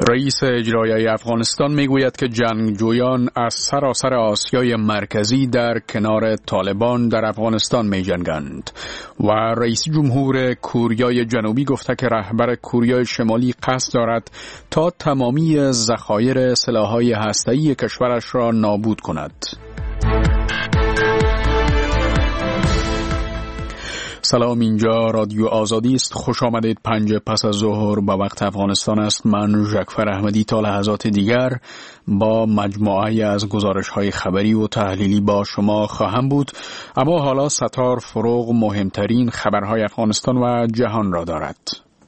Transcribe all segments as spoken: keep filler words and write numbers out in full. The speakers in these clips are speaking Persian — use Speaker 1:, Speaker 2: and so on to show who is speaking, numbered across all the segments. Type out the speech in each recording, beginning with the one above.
Speaker 1: رئیس اجرایی افغانستان میگوید که جنگجویان از سراسر آسیای مرکزی در کنار طالبان در افغانستان می جنگند و رئیس جمهور کوریای جنوبی گفته که رهبر کوریای شمالی قصد دارد تا تمامی ذخایر سلاح‌های هسته‌ای کشورش را نابود کند. سلام، اینجا رادیو آزادی است. خوش آمدید. پنج پس از ظهر به وقت افغانستان است. من جعفر احمدی تا لحظات دیگر با مجموعه از گزارش‌های خبری و تحلیلی با شما خواهم بود، اما حالا ستار فروغ مهمترین خبرهای افغانستان و جهان را دارد.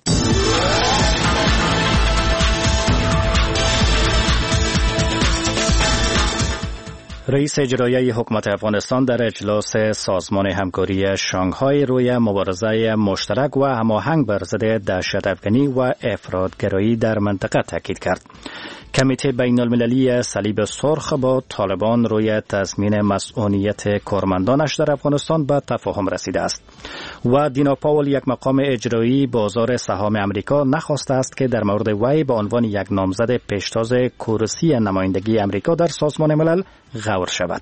Speaker 2: رئیس اجرایی حکومت افغانستان در اجلاس سازمان همکاری شانگهای روی مبارزه مشترک و هماهنگ بر ضد دهشت‌افکنی و افراطگرایی در منطقه تاکید کرد. کمیته بین المللی صلیب سرخ با طالبان روی تضمین مسئولیت کارمندانش در افغانستان به تفاهم رسیده است و دینا پاول، یک مقام اجرایی بازار سهام امریکا، نخواسته است که در مورد وی به عنوان یک نامزد پیشتاز کرسی نمایندگی امریکا در سازمان ملل غور شود.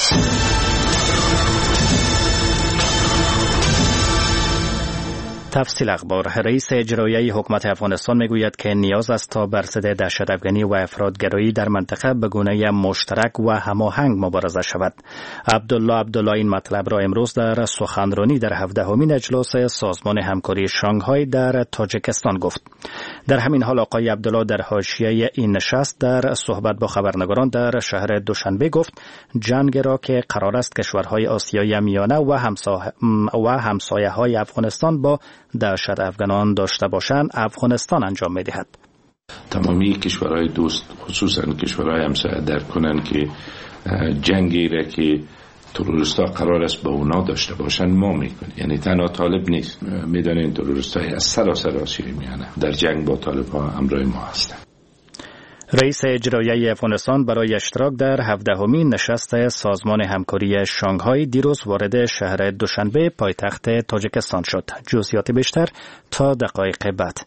Speaker 2: تفصیل اخبار. رئیس اجرایی حکومت افغانستان میگوید که نیاز است تا بر ضد دهشت‌افکنی و افراطگرایی در منطقه به گونه مشترک و هماهنگ مبارزه شود. عبدالله عبدالله این مطلب را امروز در سخنرانی در هفدهمین اجلاس سازمان همکاری شانگهای در تاجیکستان گفت. در همین حال آقای عبدالله در حاشیه این نشست در صحبت با خبرنگاران در شهر دوشنبه گفت جنگ را که قرار است کشورهای آسیای میانه و همسایه و همسایه‌های افغانستان با دهشت افغانان داشته باشند افغانستان انجام می‌دهد.
Speaker 3: تمامی کشورهای دوست، خصوصا کشورهای همسایه، درک کنند که جنگی را که تروریست‌ها قرار است با اونا داشته باشند ما میکنیم. یعنی تنها طالب نیست، میدانید تروریست‌های از سراسر آسیای میانه در جنگ با طالب‌ها همراه ما هستند.
Speaker 2: رئیس اجرایی افغانستان برای اشتراک در هفدهمین نشست سازمان همکاری شانگهای دیروز وارد شهر دوشنبه پایتخت تاجیکستان شد. جزئیات بیشتر تا دقایق بعد.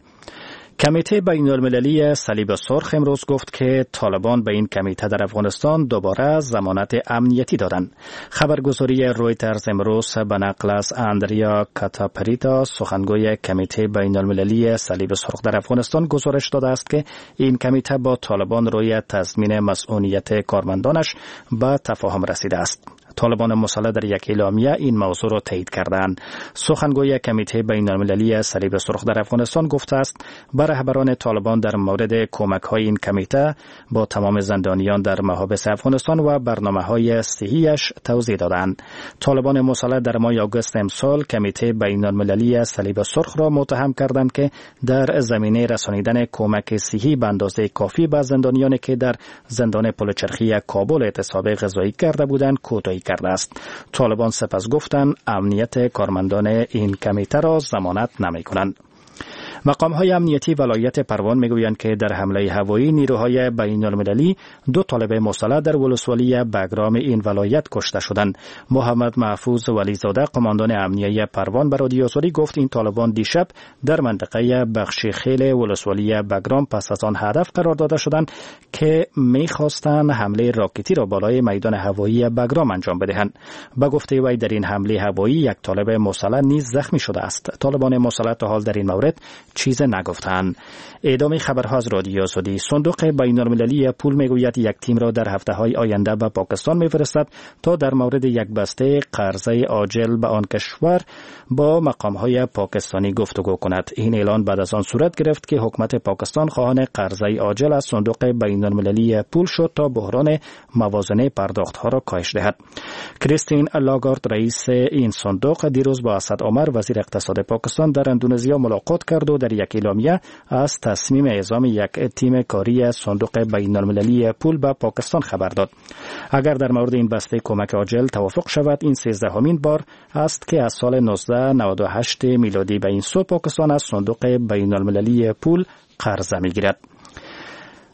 Speaker 2: کمیته بین المللی صلیب سرخ امروز گفت که طالبان به این کمیته در افغانستان دوباره ضمانت امنیتی دادند. خبرگزاری رویترز امروز به نقل از اندریا کاتاپریتا، سخنگوی کمیته بین المللی صلیب سرخ در افغانستان، گزارش داده است که این کمیته با طالبان روی تضمین مسئولیت کارمندانش به تفاهم رسیده است. طالبان مسلح در یک اعلامیه این موضوع را تایید کردند. سخنگوی کمیته بین المللی صلیب سرخ در افغانستان گفته است بر رهبران طالبان در مورد کمک‌های این کمیته با تمام زندانیان در محابس افغانستان و برنامه‌های صحیحش توضیح دادند. طالبان مسلح در ماه آگوست امسال کمیته بین المللی صلیب سرخ را متهم کردند که در زمینه رسانیدن کمک صحی به اندازه کافی به زندانیانی که در زندان پلچرخی کابل اعتصاب غذایی کرده بودند کوتاهی کرده است. طالبان سپس گفتند امنیت کارمندان این کمیته را ضمانت نمی‌کنند. مقام‌های امنیتی ولایت پروان میگویند که در حمله هوایی نیروهای بین المللی دو طالب مسلح در ولسوالی بگرام این ولایت کشته شدند. محمد محفوظ ولیزاده، قماندان امنیه پروان، به رادیو آزادی گفت این طالبان دیشب در منطقه بخشی خیل ولسوالی بگرام پس از آن هدف قرار داده شدند که می‌خواستند حمله راکتی را بالای میدان هوایی بگرام انجام بدهند. به گفته وی در این حمله هوایی یک طالب مسلح نیز زخمی شده است. طالبان مسلح تا حال در این مورد چیز نگفتند. ادامه خبرها از رادیو آزادی. صندوق بین المللی پول میگوید یک تیم را در هفته‌های آینده به پاکستان میفرستد تا در مورد یک بسته قرضه عاجل به آن کشور با مقام‌های پاکستانی گفتگو کند. این اعلان بعد از آن صورت گرفت که حکومت پاکستان خواهان قرضه عاجل از صندوق بین المللی پول شد تا بحران موازنه پرداخت‌ها را کاهش دهد. کریستین لاگارد، رئیس این صندوق، دیروز با اسد عمر، وزیر اقتصاد پاکستان، در اندونزیا ملاقات کرد و در یک اعلامیه از تصمیم اعزام یک تیم کاری صندوق بین المللی پول به پاکستان خبر داد. اگر در مورد این بسته کمک عاجل توافق شود، این سیزدهمین بار است که از سال نوزده نود و هشت میلادی به این سو پاکستان از صندوق بین المللی پول قرضه میگیرد.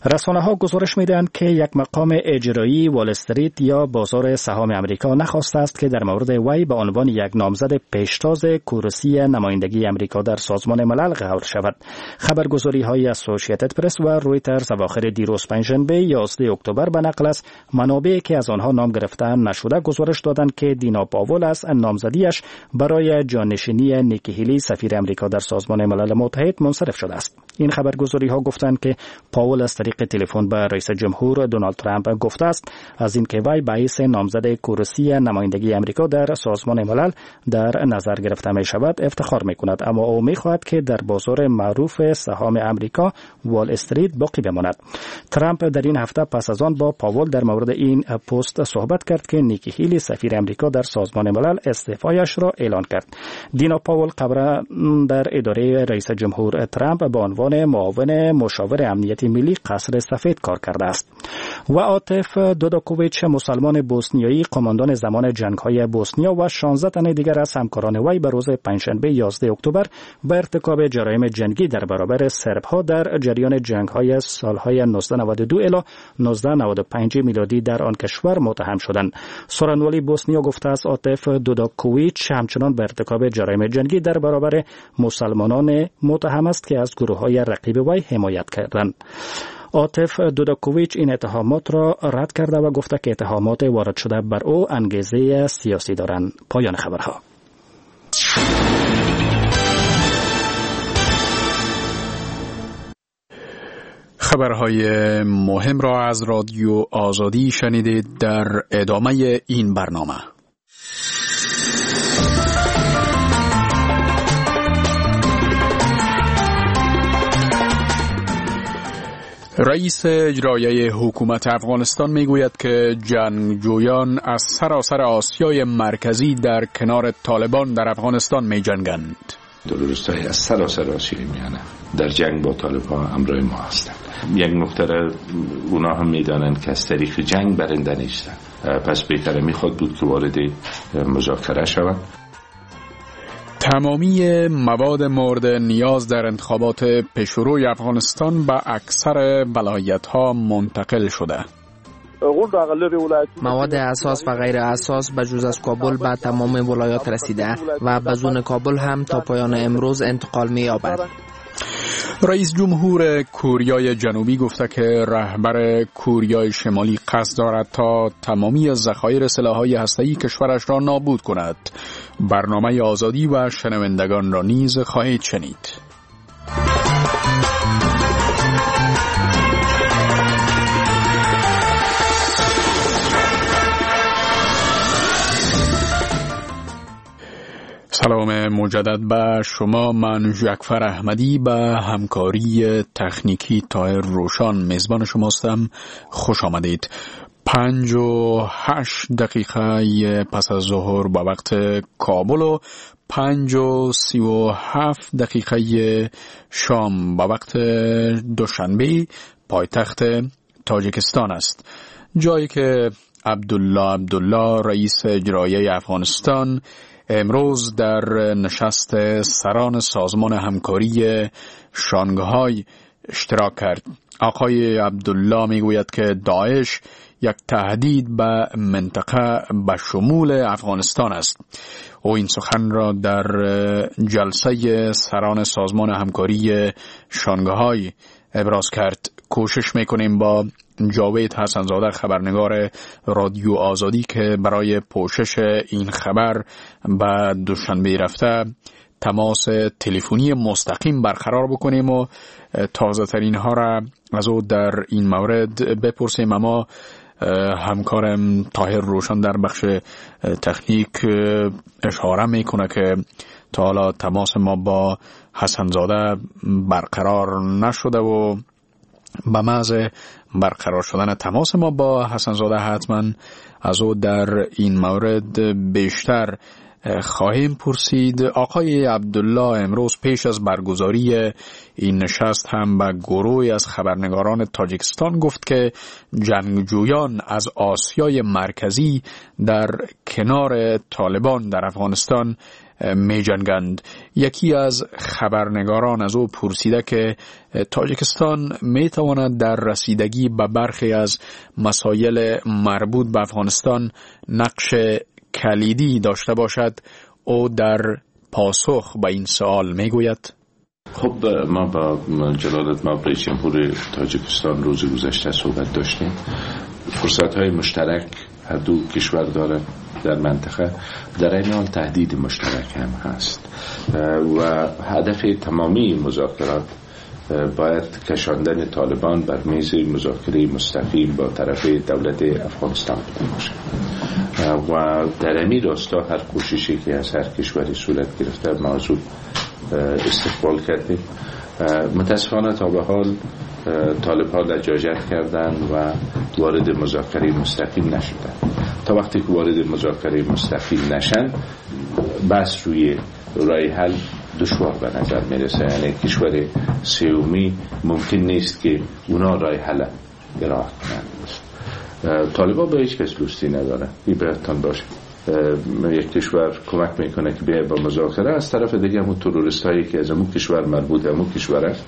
Speaker 2: رسانه‌ها گزارش می‌دهند که یک مقام اجرایی وال استریت یا بازار سهام آمریکا نخواسته است که در مورد وی به عنوان یک نامزد پیشتاز کرسی نمایندگی آمریکا در سازمان ملل قرار شود. خبرگزاری‌های اسوسییتد پرس و رویترز اواخر دیروز پنجشنبه یازده اکتبر به نقل از منابعی که از آنها نام گرفته نشده گزارش دادند که دینا پاول از نامزدیش برای جانشینی نیکی هیلی سفیر آمریکا در سازمان ملل متحد منصرف شده است. این خبرگزاری‌ها گفتند که پاول از طریق تلفن به رئیس جمهور دونالد ترامپ گفته است از اینکه وی باعث نامزد کرسی نمایندگی آمریکا در سازمان ملل در نظر گرفته می شود افتخار می کند، اما او می خواهد که در بازار معروف سهام آمریکا وال استریت باقی بماند. ترامپ در این هفته پس از آن با پاول در مورد این پست صحبت کرد که نیکی هیلی سفیر آمریکا در سازمان ملل استعفایش را اعلان کرد. دینا پاول قبلا در اداره رئیس جمهور ترامپ به عنوان معاون مشاور امنیت ملی قصر سفید کار کرده است. و عاطف دوداکوویچ مسلمان بوسنیایی قماندان زمان جنگ‌های بوسنیا و شانزده تن دیگر از همکاران وی به روز پنجشنبه یازده اکتبر به ارتکاب جرایم جنگی در برابر سرب‌ها در جریان جنگ‌های سال‌های نوزده نود و دو الی نوزده نود و پنج میلادی در آن کشور متهم شدند. سخنگوی بوسنیا گفته است عاطف دوداکوویچ همچنان به ارتکاب جرایم جنگی در برابر مسلمانان متهم است که از گروه‌های رقیب وی حمایت کردند. عاطف دوداکوویچ این اتهامات را رد کرده و گفته که اتهامات وارد شده بر او انگیزه سیاسی دارند. پایان خبرها.
Speaker 1: خبرهای مهم را از رادیو آزادی شنیدید. در ادامه این برنامه رئیس اجرایی حکومت افغانستان میگوید که جنگجویان از سراسر آسیای مرکزی در کنار طالبان در افغانستان می جنگند.
Speaker 3: تروریست‌های از سراسر آسیای میانه در جنگ با طالبان همراه ما هستند. یک نکته را اونا هم میدانند که از طریق جنگ برنده نیستند، پس بهتره میخواد بود که وارد مذاکره شوند.
Speaker 1: تمامی مواد مورد نیاز در انتخابات پیشروی افغانستان به اکثر ولایت‌ها منتقل شده.
Speaker 4: مواد اساس و غیر اساس به جز از کابل به تمام ولایات رسیده و بدون کابل هم تا پایان امروز انتقال می‌یابد.
Speaker 1: رئیس جمهور کوریای جنوبی گفته که رهبر کوریای شمالی قصد دارد تا تمامی ذخایر سلاح‌های هسته‌ای کشورش را نابود کند. برنامه آزادی و شنوندگان را نیز خواهید شنید. سلام مجدد به شما. من جعفر احمدی به همکاری تکنیکی طاهر روشان میزبان شماستم. خوش آمدید. پنج و هشت دقیقه پس از ظهر با وقت کابل و پنج و سی و هفت دقیقه شام با وقت دوشنبه پایتخت تاجیکستان است، جایی که عبدالله عبدالله رئیس اجرایی افغانستان امروز در نشست سران سازمان همکاری شانگهای اشتراک کرد. آقای عبدالله میگوید که داعش یک تهدید به منطقه به شمول افغانستان است. او این سخن را در جلسه سران سازمان همکاری شانگهای ابراز کرد. کوشش میکنیم با جاوید حسنزاده خبرنگار رادیو آزادی که برای پوشش این خبر به دوشنبه رفته تماس تلفنی مستقیم برقرار بکنیم و تازه ترین ها را از او در این مورد بپرسیم. اما همکارم طاهر روشن در بخش تکنیک اشاره میکنه که تا حالا تماس ما با حسنزاده برقرار نشده و به محض برقرار شدن تماس ما با حسنزاده حتما از او در این مورد بیشتر خواهیم پرسید. آقای عبدالله امروز پیش از برگزاری این نشست هم به گروهی از خبرنگاران تاجیکستان گفت که جنگجویان از آسیای مرکزی در کنار طالبان در افغانستان می جنگند. یکی از خبرنگاران از او پرسیده که تاجیکستان می تواند در رسیدگی به برخی از مسائل مربوط به افغانستان نقش کلیدی داشته باشد. او در پاسخ به این سوال می گوید:
Speaker 3: خب ما با جلالت ما رئیس جمهور تاجیکستان روز گذشته صحبت داشتیم. فرصت‌های مشترک هر دو کشور داره در منطقه، در این حال تهدید مشترک هم هست و هدف تمامی مذاکرات باید کشاندن طالبان بر میز مذاکره مستقیم با طرف دولت افغانستان باشه و در این راستا هر کوششی که از هر کشوری صورت گرفته موضوع استقبال کردیم. متاسفانه تا به حال طالب‌ها لجاجت کردن و وارد مذاکره مستقیم نشدن. تا وقتی که وارد مذاکره مستقیم نشن بس روی راه حل دشوار به نظر میرسه. یعنی کشور سومی ممکن نیست که اونا راه حل ارائه کنند. طالب‌ها به هیچ کس دوستی نداره، این براتون باشه. یک کشور کمک میکنه که بیاید با مذاکره، از طرف دیگه همون تروریست هایی که از همون کشور مربوط همون کشور است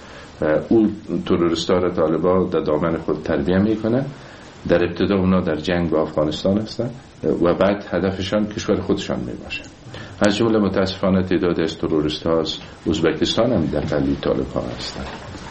Speaker 3: او تروریست ها را طالبان در دامن خود تربیه میکنه. در ابتدا اونا در جنگ با افغانستان هستن و بعد هدفشان کشور خودشان میباشه. از جمله متاسفانه تعداد از تروریست ها از ازبکستان هم در قلبی طالبان هستن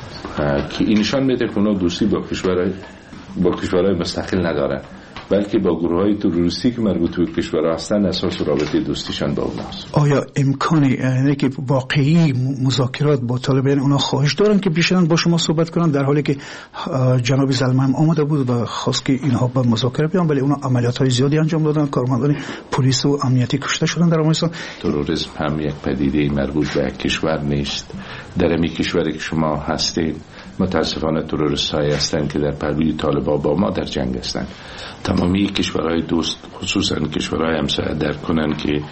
Speaker 3: که اینشان میده که اونا دوستی با کشورهای با کشورهای مستقل ندارن، بلکه با گروه‌های تروریستی که مربوط به کشورها هستند اساس رابطه دوستیشان با اوناست. آیا
Speaker 5: امکانی یعنی که واقعی مذاکرات با طالبان اونا خواهش دارن که بیشتر با شما صحبت کنن، در حالی که جناب زلمه هم آمده بود و خواست که اینها با مذاکره بیان، ولی اونا عملیات‌های زیادی انجام دادن، کارمندان پلیس و امنیتی کشته شدن در افغانستان؟
Speaker 3: تروریسم هم یک پدیده مربوط به کشور نیست. در این کشوری که شما هستید متاسفانه تروریست هایی هستند که در پهلوی طالبان با ما در جنگ هستند. تمامی کشورهای دوست خصوصا کشورهای همسایه درک کنند که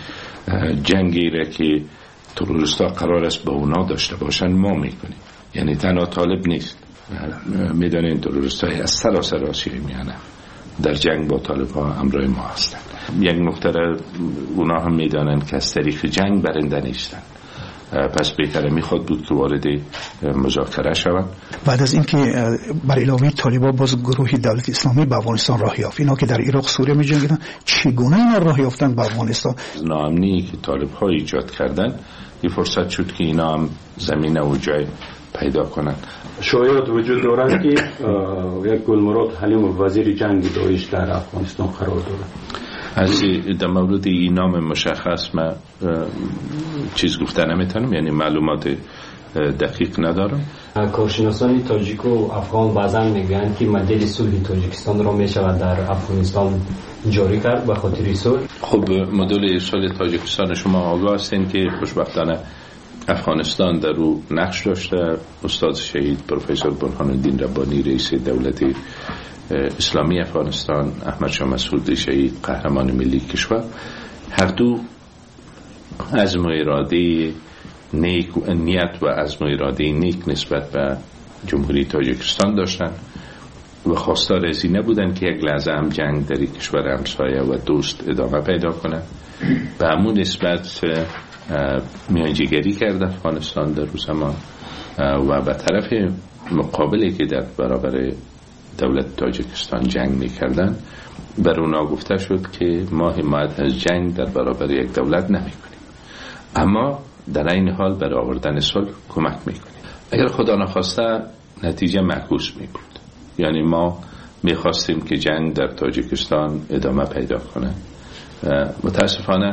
Speaker 3: جنگی را که تروریست ها قرار است با اونا داشته باشند ما میکنیم. یعنی تنها طالب نیست، میدانین تروریست های از سراسر آسیای میانه در جنگ با طالب ها همراه ما هستند. یک نکته را اونا هم میدانند که از طریق جنگ برنده نیستند، پس بهتره میخواد بود که وارد مذاکره شوند.
Speaker 5: بعد از اینکه بر علاوه طالبان باز گروه دولت اسلامی به افغانستان راه یافت، اینا که در عراق سوریه می‌جنگیدن، چگونه اینا راه یافتن به افغانستان؟
Speaker 3: ناامنی که طالب‌ها ایجاد کردن یه فرصت شد که اینا هم زمینه و جای پیدا کنن.
Speaker 6: شایعات وجود دارد که یک گلمراد حلیم وزیر جنگ داعش در افغانستان قرار دارد.
Speaker 3: از در مورد این نام مشخص من چیز گفته نمیتونم، یعنی معلومات دقیق ندارم.
Speaker 7: کارشناسان تاجیک و افغان بعضا میگن که مدل صلح تاجیکستان را میشود در افغانستان جاری کرد به خاطر صلح.
Speaker 3: خب مدل صلح تاجیکستان شما آگاه هستین که خوشبختانه افغانستان در رو نقش داشته. استاد شهید پروفسور برهان الدین ربانی رئیس دولت اسلامی افغانستان، احمد شاه مسعود شهید قهرمان ملی کشور، هر دو عزم و اراده نیک و نیت و عزم و اراده نیک نسبت به جمهوری تاجیکستان داشتند و خواستار از این نبودند که یک لحظه هم جنگ در کشور همسایه و دوست ادامه پیدا کنه. به همون نسبت میانجیگری کرد افغانستان در روز زمان و به طرف مقابلی که در برابر دولت تاجیکستان جنگ میکردن بر اونا گفته شد که ما حمایت از جنگ در برابر یک دولت نمیکنیم، اما در این حال برای آوردن صلح کمک میکنیم. اگر خدا نخواسته نتیجه معکوس میبود، یعنی ما میخواستیم که جنگ در تاجیکستان ادامه پیدا کنه. متاسفانه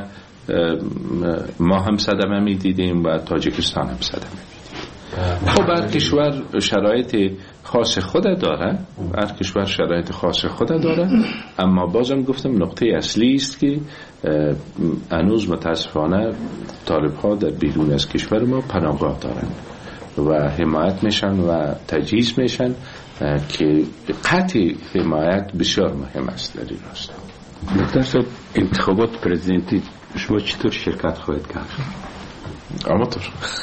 Speaker 3: ما هم صدمه میدیدیم و تاجیکستان هم صدمه میدید. خب هر کشور شرایط خاص خود داره، هر کشور شرایط خاص خود داره، اما بازم گفتم نقطه اصلی است که هنوز متاسفانه طالب ها در بیرون از کشور ما پناهگاه دارن و حمایت میشن و تجهیز میشن که قطع حمایت بسیار مهم است در این راستا.
Speaker 6: دکتر صاحب، انتخابات پرزیدنتی شما چطور شرکت خواهید کرد؟
Speaker 3: آماتور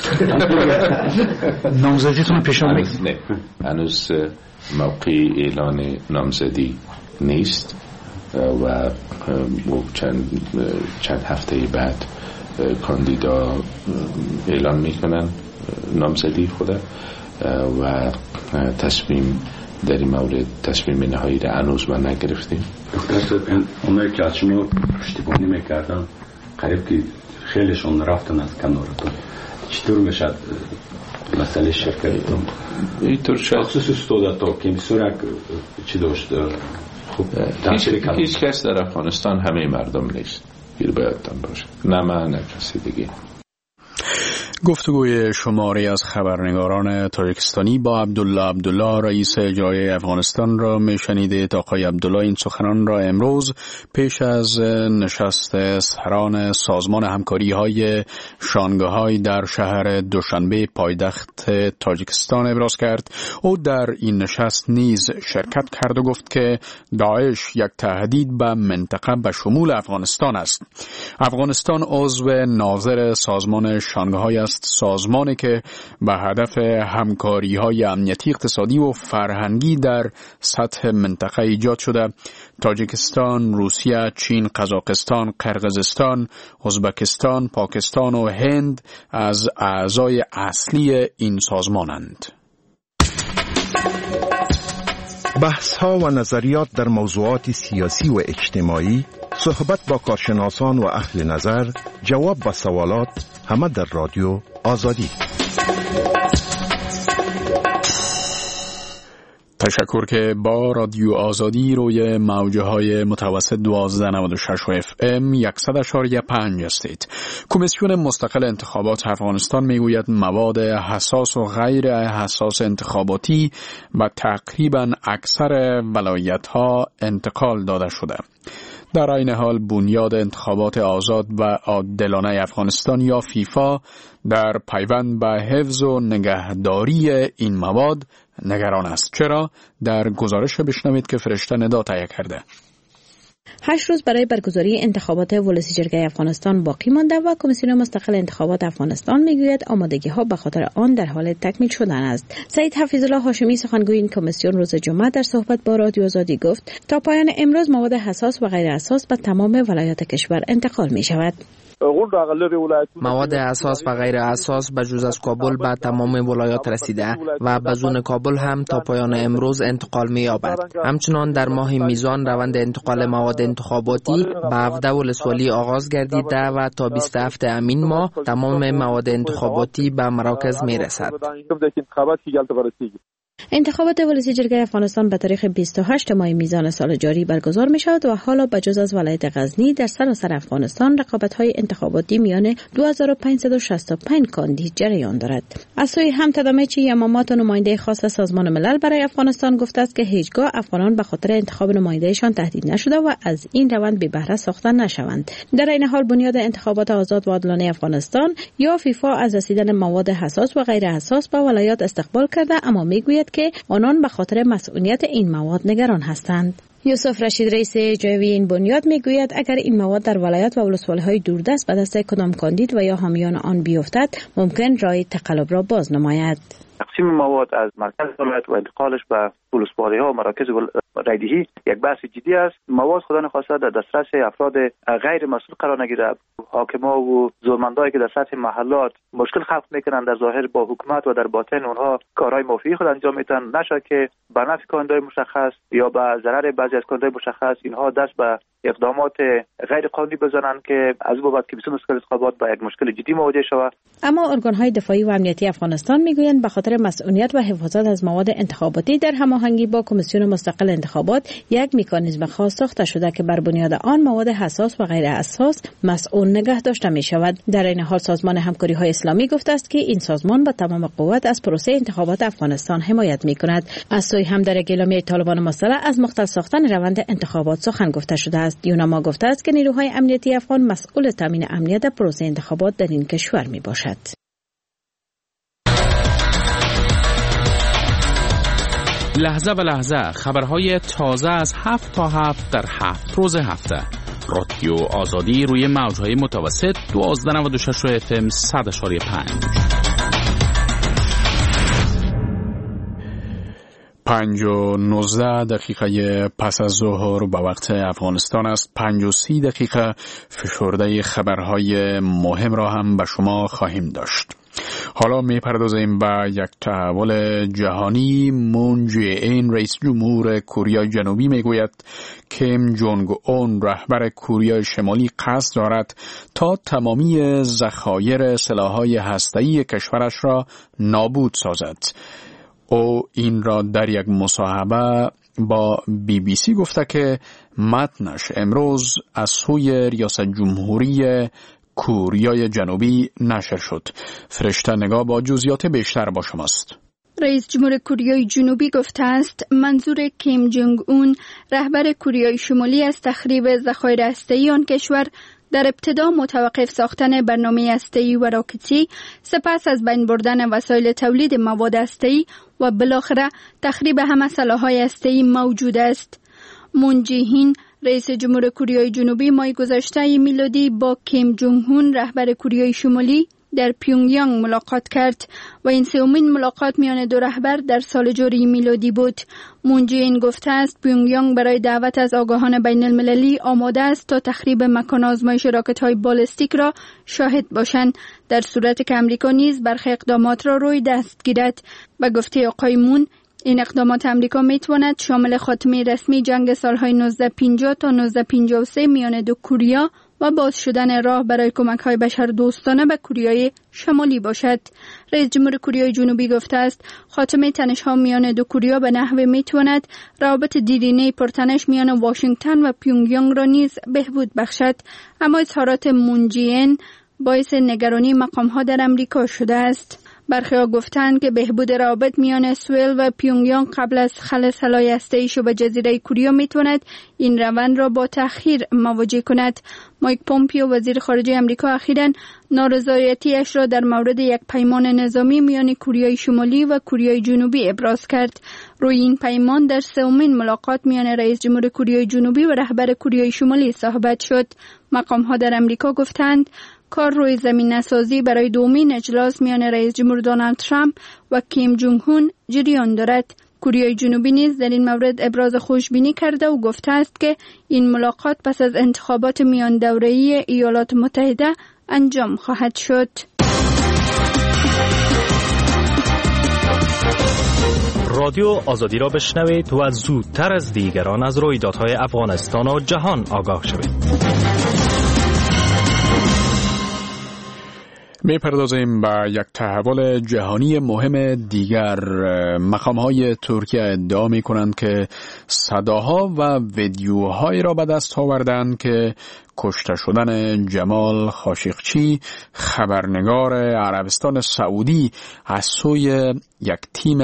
Speaker 5: نامزدیتون پیش آمده؟
Speaker 3: نه، هنوز موقع اعلان نامزدی نیست و چند چند هفته بعد کاندیدا اعلام میکنن نامزدی خود و تصمیم در این مورد تصمیم نهایی را هنوز ما نگرفتیم.
Speaker 6: دکتر اونایی که از شما پشتیبانی میکردن قریب که خیلیشون رفتن از کنارتون، چطور میشد مسئله شرکتتون؟
Speaker 3: اینطور شد
Speaker 6: خصوص استودتا که میسورک چی داشت؟ خب
Speaker 3: هیچ کس در افغانستان همه مردم نیست، گیر بایدتان باشه، نه من نه کسی دیگه.
Speaker 1: گفتگوی شماری از خبرنگاران تاجیکستانی با عبدالله عبدالله رئیس اجرایی افغانستان را میشنیدید. آقای عبدالله این سخنان را امروز پیش از نشست سران سازمان همکاری های شانگهای در شهر دوشنبه پایتخت تاجیکستان ابراز کرد. او در این نشست نیز شرکت کرد و گفت که داعش یک تهدید به منطقه به شمول افغانستان است. افغانستان عضو ناظر سازمان شانگهای است، سازمانی که به هدف همکاری‌های امنیتی، اقتصادی و فرهنگی در سطح منطقه ایجاد شده. تاجیکستان، روسیه، چین، قزاقستان، قرقیزستان، ازبکستان، پاکستان و هند از اعضای اصلی این سازمانند.
Speaker 8: بحث‌ها و نظریات در موضوعات سیاسی و اجتماعی، صحبت با کارشناسان و اهل نظر، جواب به سوالات، همه در رادیو آزادی.
Speaker 1: تشکر که با رادیو آزادی روی موجه های متوسط دوازده نود و شش و اف ام صد و پنج هستید. کمیسیون مستقل انتخابات افغانستان میگوید مواد حساس و غیر حساس انتخاباتی و تقریبا اکثر ولایت ها انتقال داده شده. در این حال بنیاد انتخابات آزاد و عادلانه افغانستان یا فیفا در پیوند به حفظ و نگهداری این مواد نگران است. چرا؟ در گزارش بشنوید که فرشته ندا تهیه کرده.
Speaker 9: هشت روز برای برگزاری انتخابات ولسی جرگه افغانستان باقی مانده و کمیسیون مستقل انتخابات افغانستان میگوید آمادگی ها به خاطر آن در حال تکمیل شدن است. سید حفیظالله هاشمی سخنگوی این کمیسیون روز جمعه در صحبت با رادیو آزادی گفت تا پایان امروز مواد حساس و غیر حساس به تمام ولایات کشور انتقال می شود.
Speaker 4: مواد اساس و غیر اساس به جز از کابل به تمام ولایات رسیده و بدون کابل هم تا پایان امروز انتقال می یابد. همچنان در ماه میزان روند انتقال مواد انتخاباتی به هفده ولسوالی آغاز گردیده و تا بیست هفته امین ماه تمام مواد انتخاباتی به مراکز می رسد.
Speaker 9: انتخابات ولسی جرگه افغانستان به تاریخ بیست و هشت ماه میزان سال جاری برگزار می شود و حالا به جز از ولایت غزنی در سراسر افغانستان رقابت‌های انتخاباتی میان دو هزار و پانصد و شصت و پنج کاندید جریان دارد. از سوی همتدامچی یمامات و نماینده خاص سازمان ملل برای افغانستان گفته است که هیچگاه افغانان به خاطر انتخاب نمایندهشان تهدید نشده و از این روند بی بهره ساخته نشوند. در این حال بنیاد انتخابات آزاد و عادلانه افغانستان یا فیفا از رسیدن مواد حساس و غیر حساس به ولایات استقبال کرده، اما میگوید که آنان به خاطر مسئولیت این مواد نگران هستند. یوسف رشید رئیس اجرایی این بنیاد میگوید اگر این مواد در ولایات و ولسوالی‌های دوردست به دست کدام کاندید و یا حامیان آن بیفتد ممکن راه تقلب را باز نماید.
Speaker 10: تقسیم مواد از مرکز ولایت و انتقالش به ولسوالی‌ها و مراکز رایدهی یک بحث جدی است. مواد خدا نخواسته در دسترس افراد غیر مسئول قرار نگیره. حاکما و زورمندایی که در سطح محلات مشکل خلق میکنن در ظاهر با حکومت و در باطن اونها کارهای مافیایی خود انجام میدن، نشه که به نفع کاندیدای مشخص یا به ضرر بعضی از کاندیدای مشخص اینها دست به اقدامات غیر قانونی بزنن که از بابت که کمیسیون مستقل انتخابات با یک مشکل جدی مواجه شود.
Speaker 9: اما ارگان‌های دفاعی و امنیتی افغانستان میگویند به خاطر مسئولیت و حفاظت از مواد انتخاباتی در هماهنگی با کمیسیون مستقل انتخابات یک مکانیزم خاص ساخته شده که بر بنیاد آن مواد حساس و غیر حساس مسئول نگه داشته می شود. در این حال سازمان همکاری‌های اسلامی گفته است که این سازمان با تمام قوت از پروسه انتخابات افغانستان حمایت می کند. از سوی هم در اعلامیه طالبان مسلح از مختل ساختن روند انتخابات سخن گفته شده است. یوناما گفته است که نیروهای امنیتی افغان مسئول تامین امنیت پروسه انتخابات در این کشور می باشد.
Speaker 11: لحظه به لحظه خبرهای تازه از هفت تا هفت در هفت روز هفته. رادیو آزادی روی موجهای متوسط دوازده نود و شش اف ام صد و پنج.
Speaker 1: پنج و نوزده دقیقه پس از ظهر به وقت افغانستان است. پنج و سی دقیقه فشرده خبرهای مهم را هم به شما خواهیم داشت. حالا می پردازیم به یک تحول جهانی. مون جه این رئیس جمهور کره جنوبی می گوید کیم جونگ اون رهبر کره شمالی قصد دارد تا تمامی ذخایر سلاح‌های هسته‌ای کشورش را نابود سازد. او این را در یک مصاحبه با بی بی سی گفته که متنش امروز از سوی ریاست جمهوری کره جنوبی نشر شد. فرشته نگاه با جزئیات بیشتر با شماست.
Speaker 12: رئیس جمهور کره جنوبی گفته است منظور کیم جونگ اون رهبر کره شمالی از تخریب ذخایر هسته‌ای آن کشور در ابتدا متوقف ساختن برنامه هسته‌ای و راکتی، سپس از بین بردن وسایل تولید مواد هسته‌ای و بالاخره تخریب همه سلاح‌های هسته‌ای موجود است. مون جه این رئیس جمهور کره جنوبی ماه گذشته میلادی با کیم جونگ اون رهبر کره شمالی در پیونگیانگ ملاقات کرد و این سومین ملاقات میان دو رهبر در سال جاری میلادی بود. مون جه این گفته است پیونگیانگ برای دعوت از آگاهان بین المللی آماده است تا تخریب مکان آزمایش راکت‌های بالستیک را شاهد باشند در صورت که امریکا نیز برخی اقدامات را روی دست گیرد. به گفته آقای مون این اقدامات امریکا میتواند شامل خاتمه رسمی جنگ سالهای نوزده پنجاه تا نوزده پنجاه و سه میان دو کره و باز شدن راه برای کمک‌های بشردوستانه به کره شمالی باشد. رئیس جمهور کره جنوبی گفته است خاتمه تنش‌ها میان دو کره به نحوی میتواند روابط دیرینه پرتنش میان واشنگتن و پیونگیانگ را نیز بهبود بخشد. اما اظهارات مون جه این باعث نگرانی مقام‌ها در امریکا شده است. برخی‌ها گفتند که بهبود روابط میان سوئل و پیونگیانگ قبل از خلع سلاح هسته‌ایش به جزیره کره میتواند این روند را با تأخیر مواجه کند. مایک پومپیو وزیر خارجه امریکا اخیراً نارضایتیش را در مورد یک پیمان نظامی میان کره شمالی و کره جنوبی ابراز کرد. روی این پیمان در سومین ملاقات میان رئیس جمهور کره جنوبی و رهبر کره شمالی صحبت شد. مقام‌ها در امریکا گفتند کار روی زمین سازی برای دومین اجلاس میان رئیس جمهور دونالد ترامپ و کیم جونگ اون جریان دارد. کره جنوبی نیز در این مورد ابراز خوشبینی کرده و گفته است که این ملاقات پس از انتخابات میان دوره‌ای ایالات متحده انجام خواهد شد.
Speaker 2: رادیو آزادی را بشنوید و زودتر از دیگران از رویدادهای افغانستان و جهان آگاه شوید.
Speaker 1: می پردازیم به یک تحول جهانی مهم دیگر. مقام‌های ترکیه ادعا می کنند که صداها و ویدیوهایی را به دست آوردند که کشته شدن جمال خاشقچی خبرنگار عربستان سعودی از سوی یک تیم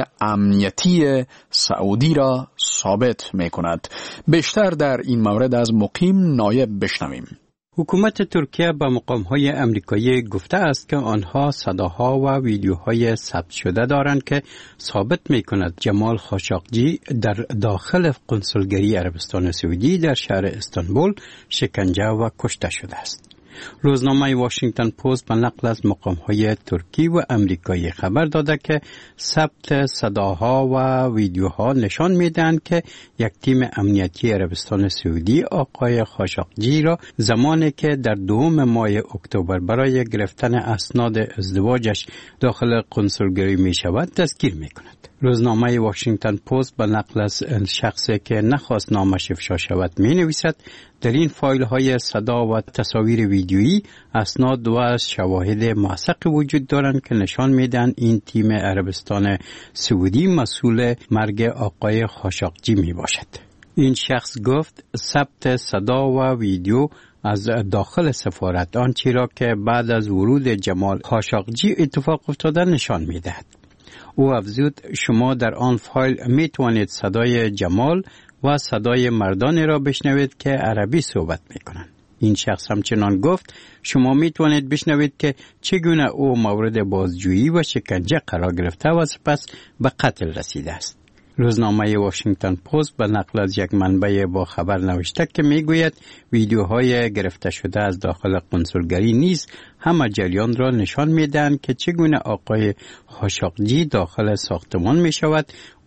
Speaker 1: امنیتی سعودی را ثابت می کند. بیشتر در این مورد از مقیم نایب بشنویم.
Speaker 13: حکومت ترکیه به مقام‌های امریکایی گفته است که آنها صداها و ویدیوهای ثبت شده دارند که ثابت می‌کند جمال خاشقچی در داخل قنصلگری عربستان سعودی در شهر استانبول شکنجه و کشته شده است. روزنامه واشنگتن پست به نقل از مقام‌های ترکی و امریکایی خبر داده که ثبت صداها و ویدیوها نشان می‌دهند که یک تیم امنیتی عربستان سعودی آقای خاشقچی را زمانی که در دوم ماه اکتبر برای گرفتن اسناد ازدواجش داخل قنصلگری می‌شود دستگیر می‌کند. روزنامه واشنگتن پست به نقل از شخصی که نخواست نامش افشا شود می‌نویسد در این فایل های صدا و تصاویر ویدیویی اسناد و شواهد موثق وجود دارند که نشان میدن این تیم عربستان سعودی مسئول مرگ آقای خاشقچی می باشد. این شخص گفت ثبت صدا و ویدیو از داخل سفارت آنچه را که بعد از ورود جمال خاشقچی اتفاق افتاده نشان میدهد. او افزود شما در آن فایل می توانید صدای جمال و صدای مردانی را بشنوید که عربی صحبت می کنند. این شخص همچنان گفت شما می توانید بشنوید که چگونه او مورد بازجویی و شکنجه قرار گرفته و سپس به قتل رسیده است. روزنامه واشنگتن پست به نقل از یک منبع با خبر نوشته که میگوید ویدیوهای گرفته شده از داخل قنصلگری نیز همه جریان را نشان میدهند که چگونه آقای خاشقچی داخل ساختمان می شود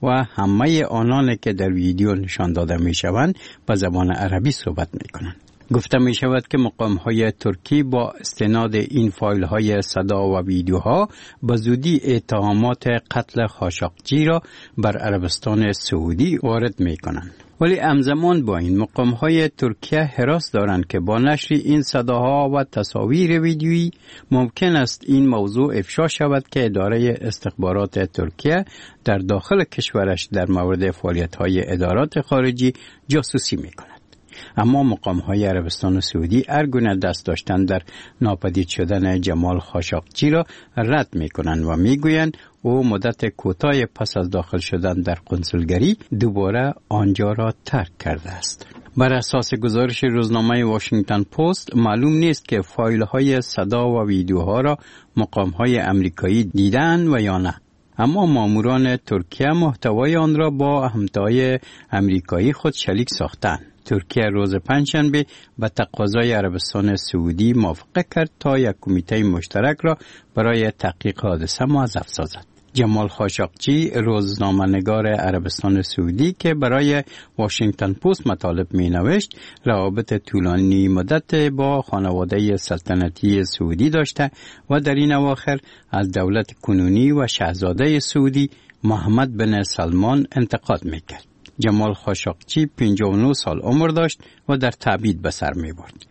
Speaker 13: و همه آنان که در ویدیو نشان داده می شوند به زبان عربی صحبت می کنند. گفته می شود که مقام های ترکی با استناد این فایل های صدا و ویدیوها به زودی اتهامات قتل خاشقجی را بر عربستان سعودی وارد می کنند. ولی همزمان با این مقام های ترکیه حراس دارند که با نشر این صداها و تصاویر ویدیویی ممکن است این موضوع افشا شود که اداره استخبارات ترکیه در داخل کشورش در مورد فعالیت های ادارات خارجی جاسوسی می کند. اما مقام های عربستان سعودی هر گونه دست داشتن در ناپدید شدن جمال خاشقجی را رد می کنند و می گویند او مدت کوتاه پس از داخل شدن در قنصلگری دوباره آنجا را ترک کرده است. بر اساس گزارش روزنامه واشنگتن پست معلوم نیست که فایل های صدا و ویدیوها را مقام های امریکایی دیدن و یا نه. اما ماموران ترکیه محتوای آن را با همتای امریکایی خود شریک ساختند. ترکیه روز پنجشنبه به تقاضای عربستان سعودی موافقت کرد تا یک کمیته مشترک را برای تحقیق حادثه موظف سازد. جمال خاشقجی روزنامه‌نگار عربستان سعودی که برای واشنگتن پست مطالب می‌نوشت روابط طولانی مدت با خانواده سلطنتی سعودی داشته و در این اواخر از دولت کنونی و شاهزاده سعودی محمد بن سلمان انتقاد می‌کرد. جمال خاشقجی پنجاه و نه سال عمر داشت و در تبعید به سر می‌برد.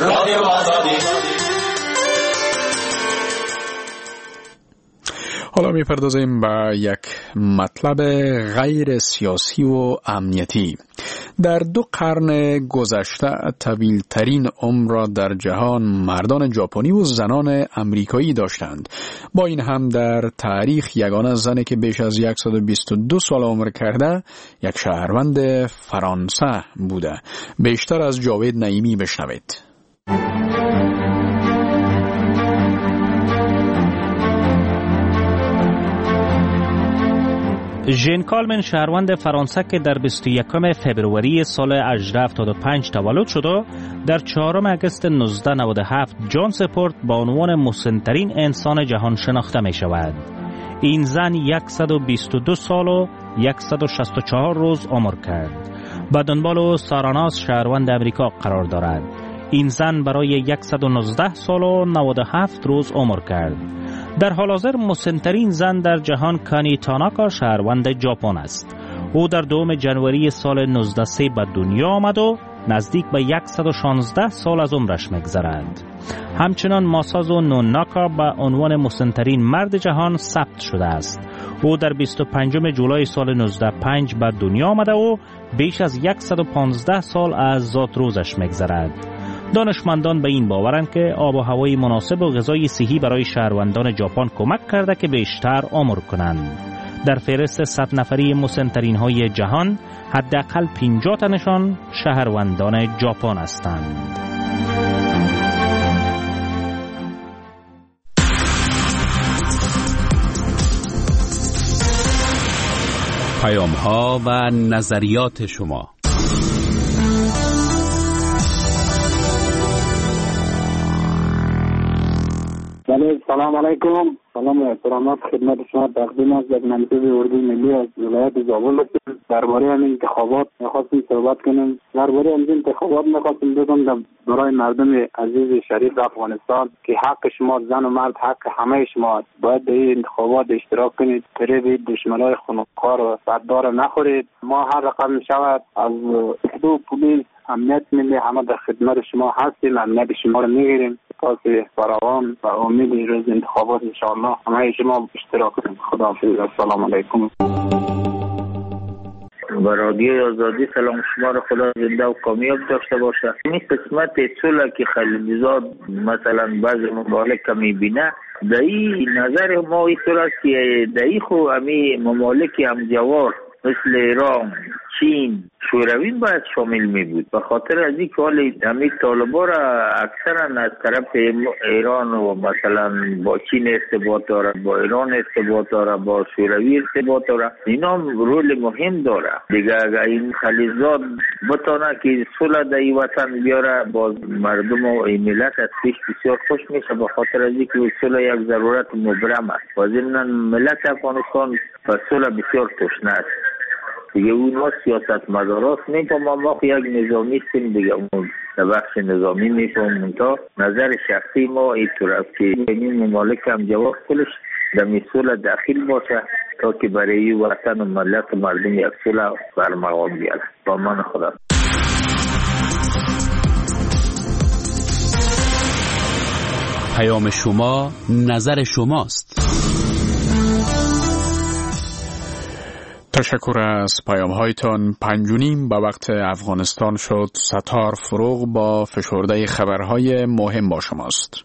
Speaker 1: حالا می‌پردازیم به یک مطلب غیر سیاسی و امنیتی. در دو قرن گذشته طویل‌ترین عمر را در جهان مردان ژاپنی و زنان امریکایی داشتند. با این هم در تاریخ یگانه زنی که بیش از صد و بیست و دو سال عمر کرده یک شهروند فرانسه بوده. بیشتر از جاوید نعیمی بشنوید.
Speaker 14: ژن کالمن شهروند فرانسه که در بیست و یکم فوریه سال هزار و هفتاد و پنج تولد شده در چهارم آگوست نوزده نود و هفت جان سپورت با عنوان مسن‌ترین انسان جهان شناخته می شود. این زن صد و بیست و دو سال و صد و شصت و چهار روز عمر کرد. به دنبال ساراناس شهروند امریکا قرار دارد. این زن برای صد و نوزده سال و نود و هفت روز عمر کرد. در حال حاضر مسن‌ترین زن در جهان کانی تاناکا شهروند ژاپن است. او در دوم جنوری سال نوزده صد به دنیا آمد و نزدیک به صد و شانزده سال از عمرش می‌گذرد. همچنان ماسازو نوناکا به عنوان مسن‌ترین مرد جهان ثبت شده است. او در بیست و پنجم جولای سال نوزده صد و پنج به دنیا آمده و بیش از صد و پانزده سال از ذات روزش می‌گذرد. دانشمندان به این باورند که آب و هوای مناسب و غذای صحی برای شهروندان ژاپن کمک کرده که بیشتر عمر کنند. در فهرست صد نفری مسن‌ترین های جهان حداقل پنجاه تنشان شهروندان ژاپن هستند.
Speaker 11: پیام‌ها و نظریات شما.
Speaker 15: بله، سلام علیکم. سلام و احترامات خدمت شما تقدیم است. یک منصب اردوی ملی از ولایت زابل هستیم. درباره این انتخابات می‌خواستیم صحبت کنیم. درباره این انتخابات می‌خواستیم بگم برای مردم عزیز شریف افغانستان که حق شما زن و مرد حق همه شما باید در این انتخابات اشتراک کنید. فریب دشمنای خونخوار و صددار نخورید. ما هر رقم شود از دو پلیس امنیت ملی همه در خدمت شما هستیم. امنیت شما رو میگیریم. پاس فراوان و امید روز انتخابات انشاءالله همه شما اشتراک کنید. خداحافظ. السلام علیکم.
Speaker 16: با رادیو آزادی سلام شما رو خدا زنده و کامیاب داشته باشه. این قسمت اصولا که خلیلزاد مثلا بعض ممالک میبینه در این نظر ما اینطور است که در این خو همی ممالک همجوار مثل ایران، چین، شوروی باید شامل می بود. به خاطر از اینکه حالی همین طالبان را اکثرا از طرف ایران و مثلا با چین ارتباط داره، با ایران ارتباط داره، با شوروی ارتباط داره، اینا رول مهم داره دیگه. اگر این خلیزات بتونه که صلح در این وطن بیاره با مردم و ملت از پیش بسیار خوش میشه، به خاطر از اینکه صلح یک ضرورت مبرم است و ضمن ملت افغانستان و صلح بسیار تشنه است دیگه. اون ما سیاست مداراست میفهمم، ما یک نظامی هستیم دیگه، اون در بخش نظامی میفهمم. تا نظر شخصی ما این طور است که این ممالک هم جواب خودش در صلح داخل باشه تا که برای وطن و ملت و مردم یک صلح برمقام بیاره. با من خدا.
Speaker 11: پیام شما نظر شماست.
Speaker 1: تشکر از پیام هایتان. پنجونیم به وقت افغانستان شد. ستار فروغ با فشرده خبرهای مهم با شماست.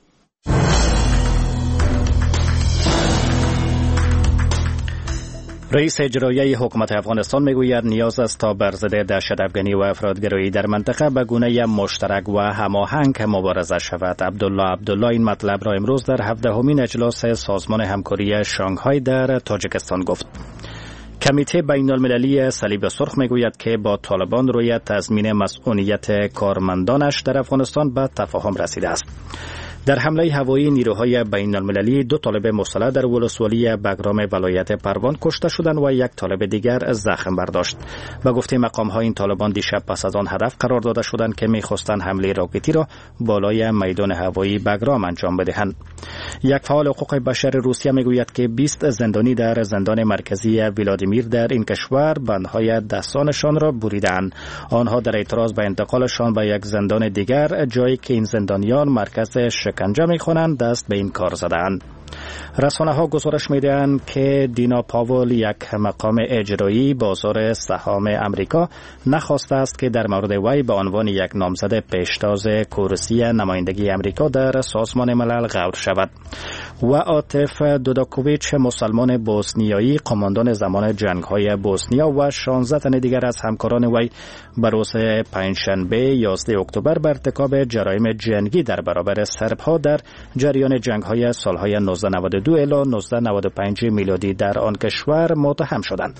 Speaker 2: رئیس اجرایی حکومت افغانستان میگوید نیاز است تا بر ضد دهشت‌افکنی و افراطگرایی در منطقه به گونه مشترک و هماهنگ مبارزه شود. عبدالله عبدالله این مطلب را امروز در هفدهمین اجلاس سازمان همکاری شانگهای در تاجیکستان گفت. کمیته بین المللی صلیب سرخ میگوید که با طالبان روی تضمین مسئولیت کارمندانش در افغانستان به تفاهم رسیده است. در حمله هوایی نیروهای بین المللی دو طالب مسلح در ولسوالی بگرام ولایت پروان کشته شدند و یک طالب دیگر زخم برداشت. به گفته مقام‌ها این طالبان دیشب پس از آن هدف قرار داده شدند که می‌خواستند حمله راکتی را بالای میدان هوایی بگرام انجام بدهند. یک فعال حقوق بشر روسیه میگوید که بیست زندانی در زندان مرکزی ولادیمیر در این کشور بندهای دستانشان را بریدند. آنها در اعتراض به انتقالشان به یک زندان دیگر، جایی که این زندانیان مرکز شکنجه می‌کنند، دست به این کار زدند. رسانه‌ها گزارش می‌دهند که دینا پاول، یک مقام اجرایی بازار سهام امریکا، نخواسته است که در مورد وی به عنوان یک نامزد پیشتاز کرسی نمایندگی امریکا در سازمان ملل غور شود. و عاطف دوداکوویچ، مسلمان بوسنیایی، قماندان زمان جنگ‌های بوسنیا و شانزده تن دیگر از همکاران وی به روز پنجشنبه یازده اکتبر بر ارتکاب جرایم جنگی در برابر سرب‌ها در جریان جنگ‌های سال‌های نوزده نود و دو الی نوزده نود و پنج میلادی در آن کشور متهم شدند.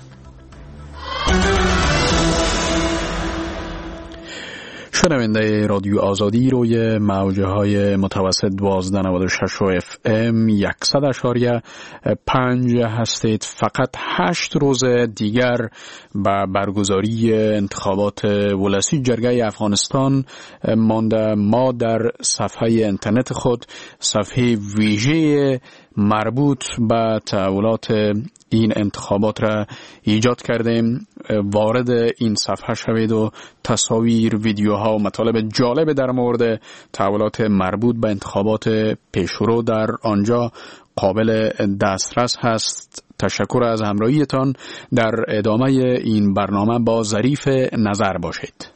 Speaker 1: شنونده رادیو آزادی روی موجه های متوسط دوازده نود و شش و اف ام صد اشاریه پنج هستید. فقط هشت روز دیگر به برگزاری انتخابات ولسی جرگه افغانستان مانده. ما در صفحه اینترنت خود صفحه ویژه مربوط به تحولات این انتخابات را ایجاد کردیم. وارد این صفحه شوید و تصاویر، ویدیوها و مطالب جالب در مورد تحولات مربوط به انتخابات پیشرو در آنجا قابل دسترس هست. تشکر از همراهیتان. در ادامه این برنامه با ظریف نظر باشید.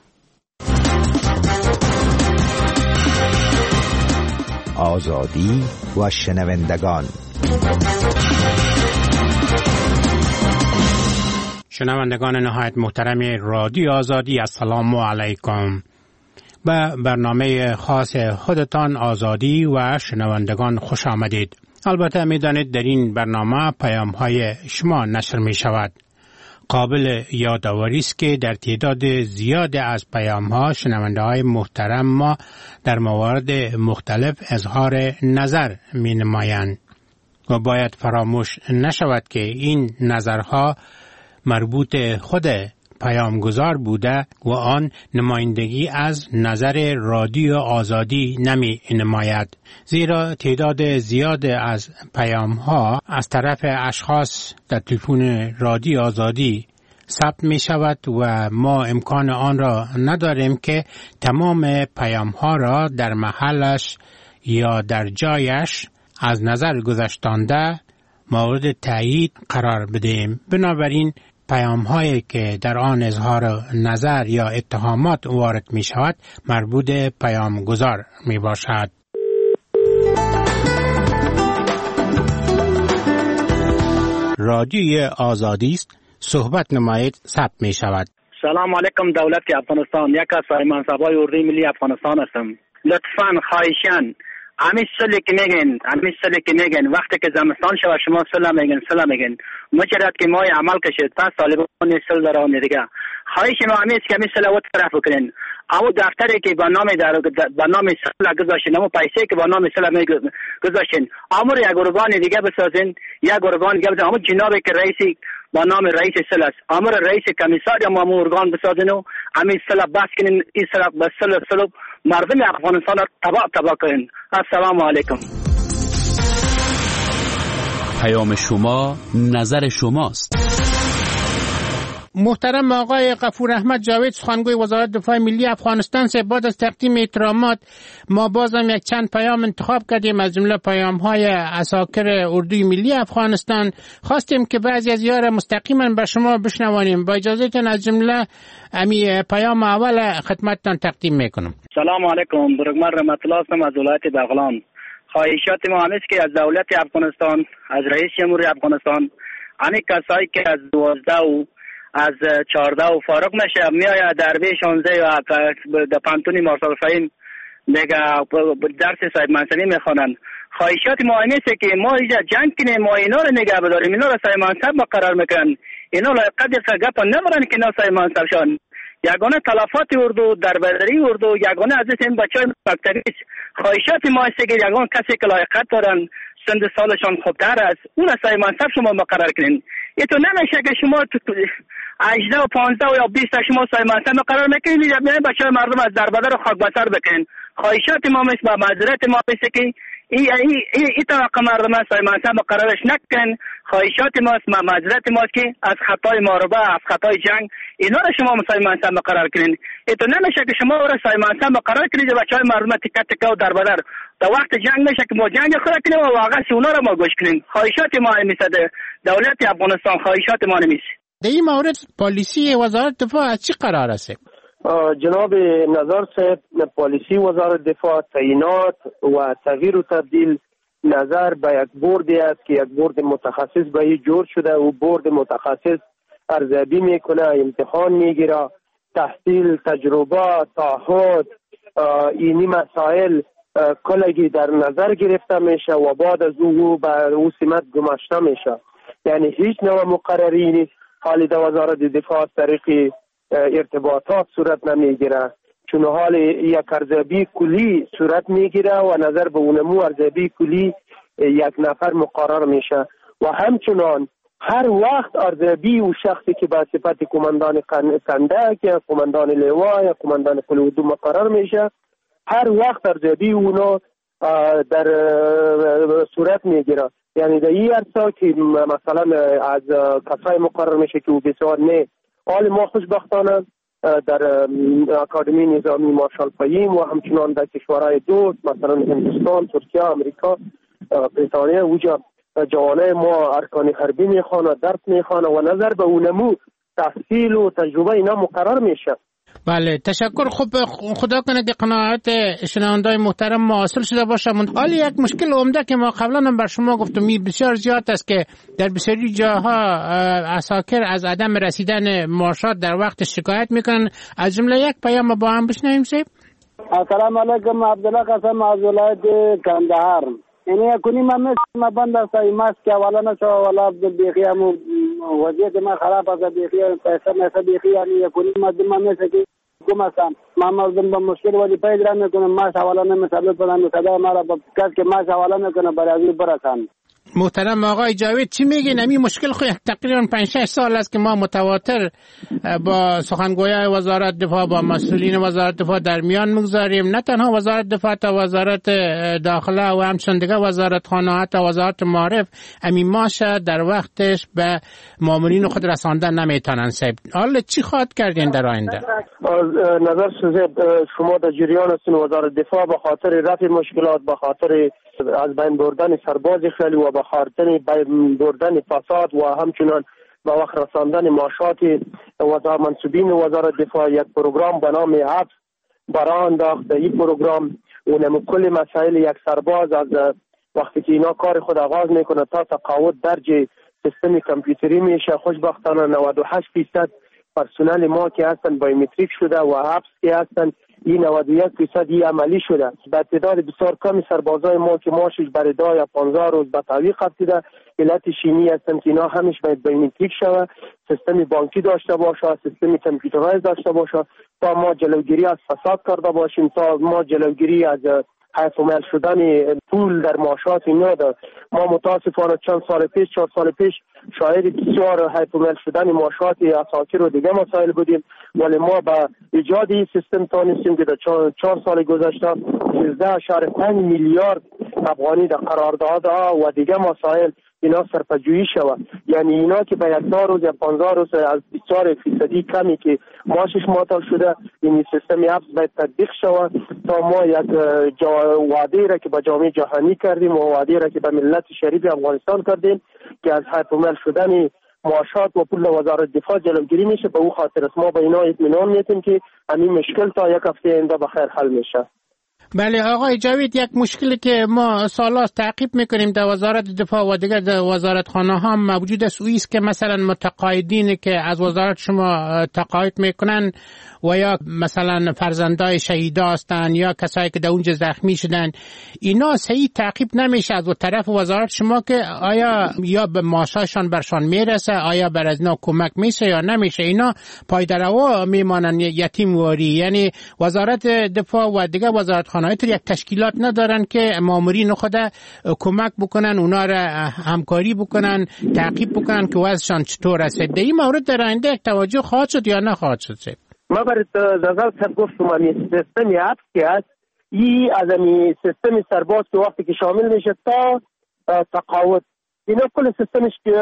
Speaker 17: آزادی و شنوندگان.
Speaker 18: شنوندگان نهایت محترم رادیو آزادی، السلام علیکم. به برنامه خاص خودتان آزادی و شنوندگان خوش آمدید. البته می دانید در این برنامه پیام های شما نشر می شود. قابل یادآوری است که در تعداد زیاد از پیام ها شنونده های محترم ما در موارد مختلف اظهار نظر می نمایند و باید فراموش نشود که این نظرها مربوط خود پیامگذار بوده و آن نمایندگی از نظر رادیو آزادی نمی نماید، زیرا تعداد زیاد از پیام ها از طرف اشخاص در تلفن رادیو آزادی ثبت می شود و ما امکان آن را نداریم که تمام پیام ها را در محلش یا در جایش از نظر گذاشتانده مورد تایید قرار بدهیم. بنابراین پیام هایی که در آن اظهار نظر یا اتهامات وارد می شود مربوط پیام گذار می باشد. رادیوی آزادی است، صحبت نمایید، ثبت می شود.
Speaker 19: سلام علیکم دولت افغانستان. یک از منصبای اردوی ملی افغانستان هستم. لطفاً خواهشاً همین سلی که میگن همین سلی که میگن وقتی که زمستان شود شما سلا میگن سلا میگن مجرد که مای عمل کشید پس طالبان سل دارن دیگه. خواهش ما همین است که همین سلا وقت طرف بکنین. او دفتری که با نام در با نام سلا گذاشتین، اما پیسه که با نام سلا گذاشتین، امر یک ارگان دیگه بسازین، یک ارگان دیگه بسازین. اما جنابی که رئیسی با نام رئیس سلا است، امر رئیس کمیسار یا ما ارگان بسازین و همین سلا بس کنین. این سلا بس سلا سلا مردم افغانستان را تباه تباه کنین. السلام علیکم.
Speaker 11: پیام شما نظر شماست.
Speaker 18: محترم آقای غفور احمد جاوید، سخنگوی وزارت دفاع ملی افغانستان، سے بعد از تقدیم احترامات ما بازم یک چند پیام انتخاب کردیم، از جمله پیام های عساکر اردوی ملی افغانستان. خواستیم که بعضی از یار مستقیما به شما بشنوانیم. با اجازهتون از جمله امی پیام اول خدمتتان تقدیم میکنم.
Speaker 19: سلام علیکم. برگمر رحمت الله هستم از ولایت بغلان. خواهشات ما هست که از دولت افغانستان، از رئیس جمهوری افغانستان، همه کسایی که از دوازده و از چهارده و فارغ نشه میآید در بی شانزده و در پانتونی مارشال فهیم میگه درس صاحب منصبی میخوانن. خواهشات ما هست که ما اینجا جنگ کنیم، ما اینا رو نگه بداریم، اینا رو صاحب منصب مقرر میکنن، اینا لایقت گپ نمیرن که اینا صاحب منصب شان. یگانه تلفات اردو در بدری اردو یگانه از این بچهای مکتبی. خواهشات ما است که یگانه کسی که لایقت دارن، سند سالشان خوبتر است، اون صاحب منصب شما مقرر کنین. یه تو نمیشه که شما هجده و پانزده و یا بیست شما صاحب منصب مقرر میکنین، یعنی بچهای مردم از در بدر خاک بسر بکنین. خواهشات ما است با معذرت ما است که این این این طبقه مردم صاحب منصب مقررش نکن. خواهشات ما است، معذرت ما است که از خطای محاربه، از خطای جنگ اینا رو شما صاحب منصب مقرر کنین. این تو نمیشه که شما رو صاحب منصب مقرر کنید بچهای مردم تکه تکه و در بدر در وقت جنگ میشه که ما جنگ خود کنیم و واقعا اونا رو ما گوش کنیم. خواهشات ما نمیشه دولت افغانستان، خواهشات ما نمیشه.
Speaker 18: در این مورد پالیسی وزارت دفاع از چی قرار است؟
Speaker 20: جناب نظر صاحب، پالیسی وزارت دفاع تعیینات و تغییر و تبدیل نظر به یک بوردی است که یک بورد متخصص به این جور شده و بورد متخصص ارزیابی میکنه، امتحان میگیره، تحصیل، تجربه، تعهد، اینی مسائل کلگی در نظر گرفته میشه و بعد از او به او سمت گماشته میشه. یعنی هیچ نوع مقرری نیست. حالی در وزارت دفاع از طریق ارتباطات صورت نمیگیره، چون حال یک ارزیابی کلی صورت میگیره و نظر به اونمو ارزیابی کلی یک نفر مقرر میشه و همچنان هر وقت ارزیابی و شخصی که به صفت کماندان کندک یا کماندان لوا یا کماندان قل اردو مقرر میشه، هر وقت ارزیابی اونا در صورت میگیره. یعنی در این ارسا که مثلا از کسای مقرر میشه که او بسیار نه حال ما خوشبختانه در اکادمی نظامی مارشال فهیم و همچنان در کشورهای دوست مثلا هندوستان، ترکیه، امریکا، بریتانیا اوجا جوانای ما ارکان حربی میخوانه، درس میخوانه و نظر به اونمو تحصیل و تجربه اینا مقرر میشه.
Speaker 18: بله تشکر. خب خدا کنه که قناعت شنوندای محترم ما حاصل شده باشه. حالی یک مشکل عمده که ما قبلا هم بر شما گفتم بسیار زیاد است که در بسیاری جاها عساکر از عدم رسیدن معاشات در وقت شکایت میکنن. از جمله یک پیام با هم بشنویم. سیب
Speaker 15: السلام علیکم. عبدالله قسم از ولایت کندهار. یعنی کنی من ما بند است ایماس که والا نشو والا بیخی هم وضعیت ما خراب است، بیخی پیسه میسه بیخی یعنی کنی مردم ما میسه که کم هستن ما مردم با مشکل ولی پید را میکنم ماش حوالا نمیسابق کنم صدای ما را با کس که ماش حوالا میکنم برای از برسن.
Speaker 18: محترم آقای جاوید چی میگین؟ همین مشکل خود تقریبا پنج شش سال است که ما متواتر با سخنگویان وزارت دفاع با مسئولین وزارت دفاع در میان میگذاریم، نه تنها وزارت دفاع تا وزارت داخله و همچنین دیگه وزارت خانه تا وزارت معارف همین ماشه در وقتش به مامورین خود رساندن نمیتونن. صاحب حالا چی خواهد کردین در آینده؟
Speaker 20: نظر شما در جریان هستین وزارت دفاع به خاطر رفع مشکلات، به خاطر از بین بردن سرباز خیلی و به خاطر بین بردن فساد و همچنان به وقت رساندن معاشات وزارت منصوبین وزارت دفاع یک پروگرام به نام حبس برای انداخت. این پروگرام اونم کل مسائل یک سرباز از وقتی که اینا کار خود آغاز میکنه تا تقاعد درج سیستم کامپیوتری میشه. خوشبختانه نود و هشت درصد پرسنل ما که هستن بایومتریک شده و حبس که هستن این نود و یک درصد این عملی شده. به تعداد بسیار کمی سربازای ما که معاشش برای ده یا پانزده روز به تعویق رسیده، علت شیمی هستن که اینا همیش باید بایومتریک شود، سیستم بانکی داشته باشه، سیستم کامپیوترایز داشته باشه تا ما جلوگیری از فساد کرده باشیم، تا ما جلوگیری از حیف و میل شدن پول در معاشات اینا داد. ما متاسفانه چند سال پیش چهار سال پیش شاهد بسیار حیف و میل شدن معاشات اساکر و دیگه مسائل بودیم، ولی ما به ایجاد این سیستم تانستیم که در چهار سال گذشته سیزده اشاره پنج میلیارد افغانی در قراردادها و دیگه مسائل اینا سرپجویی شود. یعنی اینا که به یک دو روز یا پانزده روز از بیست فیصدی کمی که معاشش معطل شده، این سیستم حبس باید تطبیق شود تا ما یک وعده را که با جامعه جهانی کردیم و وعده را که به ملت شریف افغانستان کردیم که از حیف و میل شدن معاشات و پول وزارت دفاع جلوگیری میشه، به او خاطر است ما به اینا اطمینان میدیم که همین مشکل تا یک هفته آینده بخیر حل میشه.
Speaker 18: بله آقای جاوید، یک مشکلی که ما سالاست تعقیب میکنیم در وزارت دفاع و دیگر در وزارت خانه ها موجود است، اویست که مثلا متقاعدین که از وزارت شما تقاعد میکنن و یا مثلا فرزندای شهیدا هستند یا کسایی که در اونجا زخمی شدن، اینا صحیح تعقیب نمیشه از طرف وزارت شما که آیا یا به معاششان برشان میرسه، آیا بر از اینا کمک میشه یا نمیشه؟ اینا پایدروا میمانن یتیم واری. یعنی وزارت دفاع و دیگر وزارت خانه یک تشکیلات ندارن که مامورین خود کمک بکنن، اونا را همکاری بکنن، تعقیب بکنن که وضعشان چطور است. در این مورد در آینده یک توجه خواهد شد یا نخواهد شد؟
Speaker 20: ما برای نظر سر گفتم این سیستمی حبس که هست، این از این سیستم سرباز که وقتی که شامل میشه تا تقاعد، اینا کل سیستمش که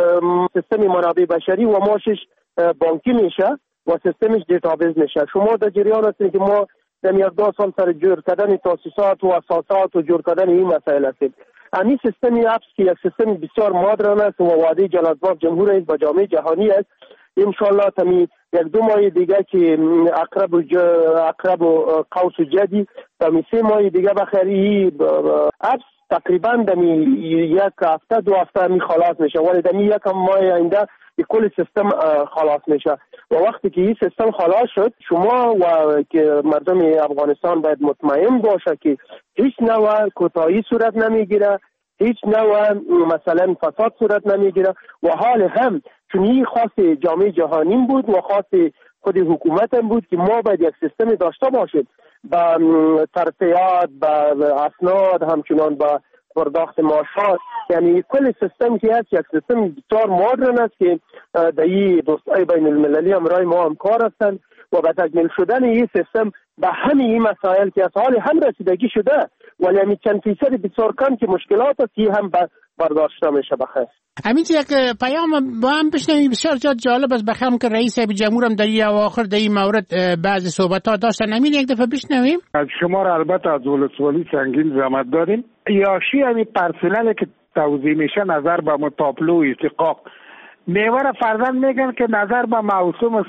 Speaker 20: سیستم منابع بشری و ماشش بانکی میشه و سیستمش دیتابیز میشه. شما در جریان هستید که ما در یک دو سال سر جور کردن تاسیسات و اساسات و جور کردن این مسائل هستید. همین سیستمی حبس که یک سیستم بسیار مدرن است و وعده جلال‌آباد جمهور است با جامعه جهانی است، انشالله تمی یک دو ماه دیگه که اقرب و اقرب و قوس و جدی تمی سه ماه دیگه بخیری حبس تقریبا دمی یک هفته دو هفته می خلاص میشه، ولی دمی یک ماه آینده کل سیستم خلاص میشه و وقتی که این سیستم خلاص شد شما و که مردم افغانستان باید مطمئن باشه که هیچ نوع کوتاهی صورت نمیگیره، هیچ نوع مثلا فساد صورت نمیگیره و حال هم چون این خاص جامعه جهانی بود و خاص خود حکومت هم بود که ما باید یک سیستم داشته باشیم با ترفیعات، با اسناد، همچنان با پرداخت معاشات. یعنی کل سیستم که هست یک سیستم بسیار مدرن است که در این دوستای بین المللی همراه ما همکار هستند و به تکمیل شدن این سیستم به همین این مسائل که از حال هم رسیدگی شده ولی همین چند فیصد بسیار کم که مشکلات است که هم برداشته میشه. بخیر
Speaker 18: همین یک پیام با هم بشنویم بسیار جالب است. بخیرم که رئیس جمهور هم در این اواخر در این مورد بعضی صحبت ها داشتن. همین یک دفعه بشنویم.
Speaker 21: از شما را البته از ولسوالی سنگین زحمت داریم. یاشی همین پرسنل که توضیح میشه نظر به متابلو استحقاق میوه فرزند میگن که نظر به موسم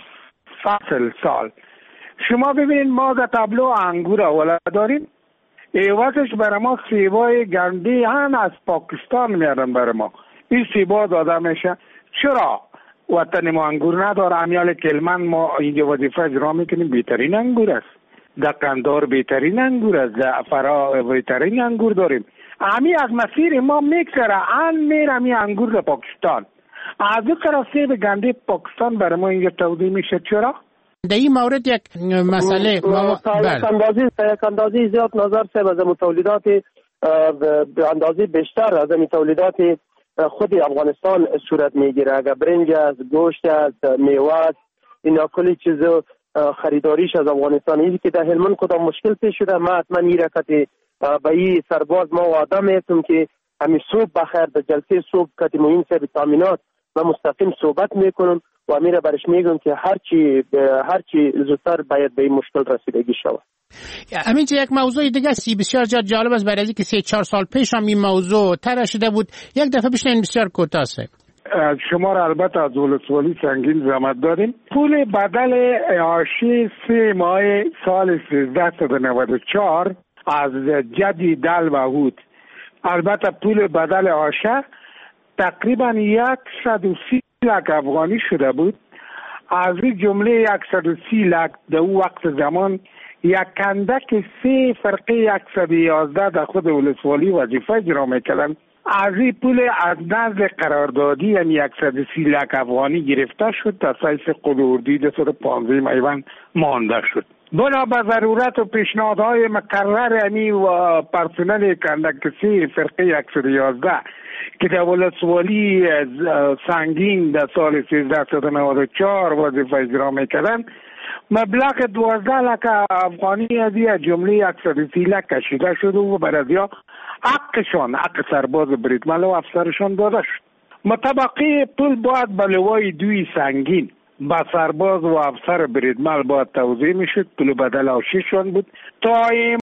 Speaker 21: فصل سال. شما ببینید ما در تابلو انگور اول داریم، ایوازش برای ما سیبای گندی هم از پاکستان میارن برای ما. این سیبا داده میشه. چرا وطن ما انگور نداره؟ امیال کلمن ما اینجا وظیفه اجرا میکنیم، بهترین انگور است. در قندار بهترین انگور است، در فرا بهترین انگور داریم. امی از مسیر ما میگذره ان میره امی انگور در پاکستان. از او طرف سیب گندی پاکستان برای ما اینجا تولید میشه. چرا؟
Speaker 18: در این مورد یک مسئله
Speaker 20: اندازی اندازی زیاد نظر سه از تولیدات به اندازه بیشتر از این تولیدات خود افغانستان صورت میگیره. اگر برنج از گوشت از میوه اینا کلی چیز خریداریش از افغانستان. این که در هلمند کدام مشکل پیش شده ما حتما این رکت به این سرباز ما وعده میتونم که همین صبح بخیر در جلسه صبح کتی مهم سه تامینات و مستقیم صحبت میکنم و امیر برش میگم که هرچی هرچی زودتر باید به این مشکل رسیدگی شود.
Speaker 18: همین یک موضوع دیگه سی بسیار جالب است. برای اینکه سه چهار سال پیش هم این موضوع طرح شده بود، یک دفعه بشنوین بسیار کوتاه است.
Speaker 21: شما را البته از ولسوالی سنگین زحمت داریم. پول بدل اعاشی سه ماه سال سیزده صد و نود و چهار از جدی دل و هود، البته پول بدل آشه تقریبا یک صد و سی لک افغانی شده بود. از این جمله صد و سی لک در او وقت زمان یک کندک سه فرقه صد و یازده در خود ولسوالی وظیفه اجرا میکردن. از این پول از نزد قراردادی یعنی صد و سی لک افغانی گرفته شد تا سایس قلوردی در صد و پانزده میوان مانده شد. بنا به ضرورت و پیشنهادهای مکرر امی و پرسنل کندک سه فرقه صد و یازده که در ولسوالی سنگین در سال سیزده نود و چهار وظیفه اجرا میکردن، مبلغ دوازده لک افغانی از این جمله صد و سی لک کشیده شد و بر از یا حقشان، حق سرباز بریدمل و افسرشان داده شد. مطابقه پول باید به لوای دوی سنگین با سرباز و افسر بریدمل باید توزیع میشد. پول بدل آشیشان بود تا